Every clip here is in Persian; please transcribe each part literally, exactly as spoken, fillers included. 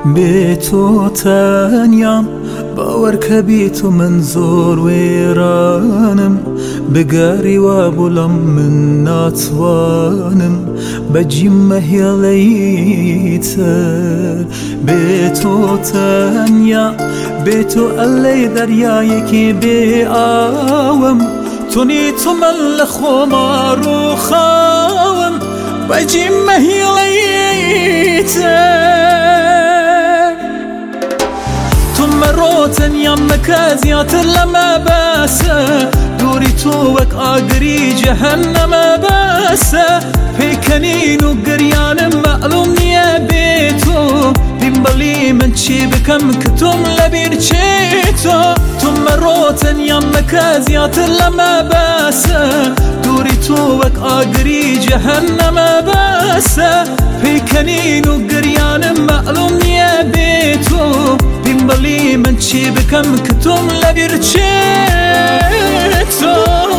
بێ تۆ تەنیام باوەڕکە بێ تۆ من زۆر وێرانم بگاری وا بوڵم من ناتوانم بەجیم مەهێڵەی تر بێ تۆ تەنیا بێ تۆ ئەلەی دەریایەکی بێ ئاوم تۆنی تۆ من لە خۆمار و خاوم بەجیم مەهێڵەی تر تۆ مەڕۆ تەنیام مەکە زیاتر لەمە بەسە دووری تۆ وەک ئاگری جەهەنەمە بەسە پێکەنین و گریانم مەعلوم نییە بێ تۆ بیم بەڵی من چی بکەم کە تۆم لەبیر چێتۆ تۆ مەڕۆ تەنیام مەکە زیاتر لەمە بەسە دووری تۆ وەک ئاگری جەهەنەمە بەسە پێکەنین و گریانم مەعلوم نییە بێ تۆ بیم بەڵی من چی بکەم کە تۆم لەبیر چێتۆ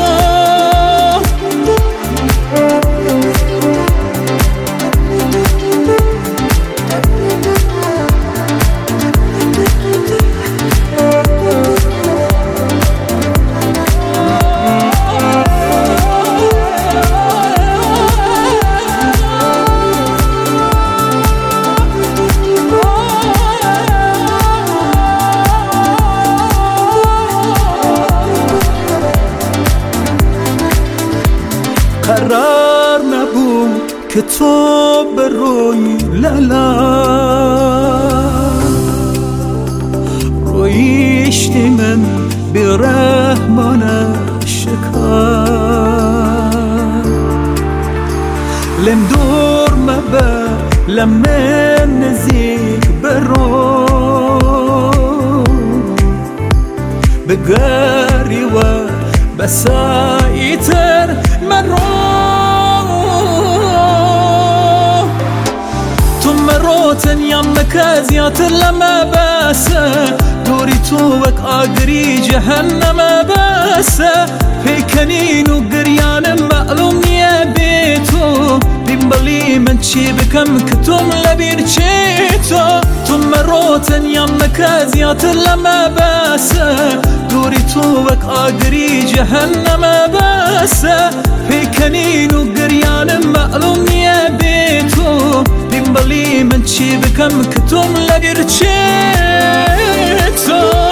قرار نبوو کە تۆ بەڕۆی لەلام ڕۆیشتی من بێڕەحمانە شکار لێم دوور مەبە لە من نزیک بەڕۆ بگەریوە بەساییتر مەڕۆ تەنیام مەکە زیاتر لەمە بەسە دووری تۆ وەک ئاگری جەهەنەمە بەسە پێکەنین و گریانم مەعلوم نییە بێ تۆ بیم بەڵی من چی بکەم کە تۆم لەبیر چێتۆ تۆ مەڕۆ تەنیام مەکە زیاتر لەمە بەسە دووری تۆ وەک ئاگری جەهەنەمە بەسە پێکەنین و گریانم مەعلوم نییە بێ تۆ بیم بەڵی من چی بکەم کە تۆم لەبیر چێتۆ